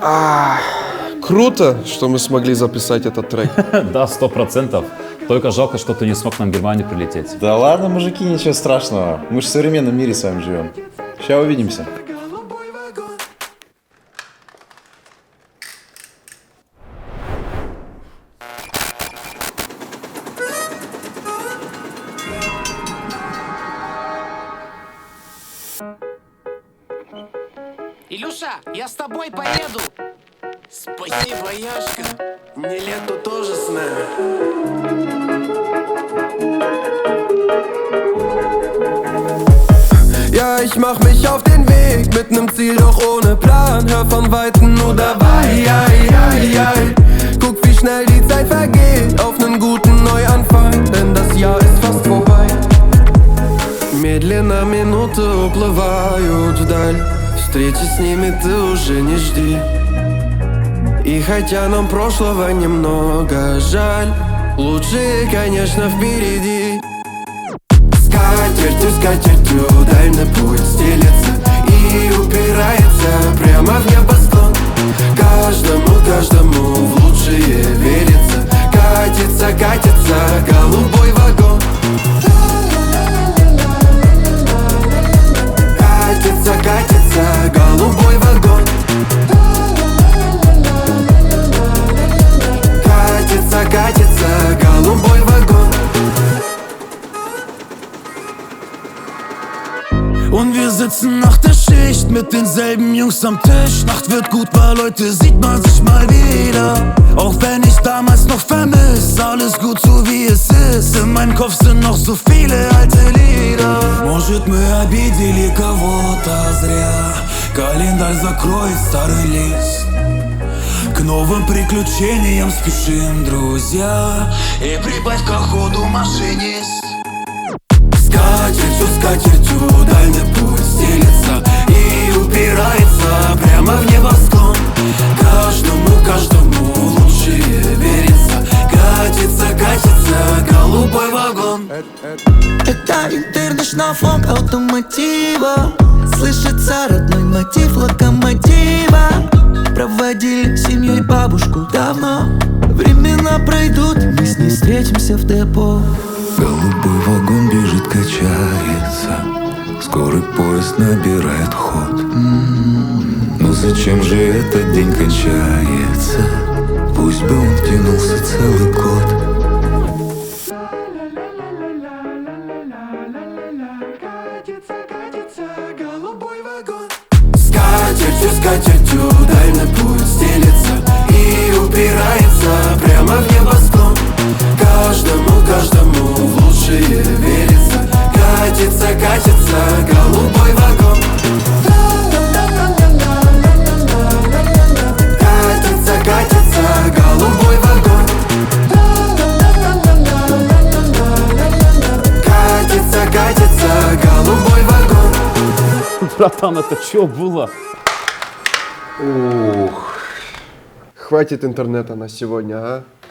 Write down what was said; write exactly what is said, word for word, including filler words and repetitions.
А, круто, что мы смогли записать этот трек. Да, сто процентов. Только жалко, что ты не смог нам в Германию прилететь. Да ладно, мужики, ничего страшного. Мы же в современном мире с вами живем. Сейчас увидимся. Илюша, я с тобой поеду. Спасибо, Яшка. Мне лету тоже с нами. Ja, ich mach mich auf den Weg mit nem Ziel, doch ohne Plan. Hör von Weitem nur dabei, ai, ai, ai. Guck, wie schnell die Zeit vergeht auf nem guten Neuanfang, denn das Jahr ist fast vorbei. Медленно минуты уплывают вдаль, встречи с ними ты уже не жди. И хотя нам прошлого немного жаль, лучшее, конечно, впереди. Скатертью, скатертью дальний путь стелется и упирается прямо в небосклон. Каждому, каждому в лучшее верится. Катится, катится голубой вагон. Катится, катится голубой вагон. Катится, катится голубой вагон. Und wir sitzen nach der Schicht mit denselben Jungs am Tisch. Nacht wird gut, weil heute sieht man sich mal wieder. Auch wenn ich damals noch vermiss, alles gut so wie es ist. In meinem Kopf sind noch so viele alte Lieder. Может, мы обидели кого-то зря. Календарь закроет старый лист. К новым приключениям спешим, друзья. И прибавь ко ходу, машинист. Скатертью, скатертью дальний путь стелется и упирается прямо в небосклон. Каждому, каждому в лучшее верится. Катится, катится голубой вагон. Это интернешнл автомотива. Слышится родной мотив локомотива. Проводили семьей бабушку давно. Времена пройдут, мы с ней встретимся в депо. Голубой вагон бежит, качается. Скорый поезд набирает ход. М-м-м. Но зачем же этот день кончается? Пусть бы он тянулся целый год. Катится, катится голубой вагон. Скатертью, скатертью дальний путь стелется и упирается прямо в небосклон. Каждому, каждому в лучшее верится. Катится, катится голубой вагон. Катится, катится голубой вагон. Катится, катится голубой вагон. Братан, это что было? Ух. Хватит интернета на сегодня, а?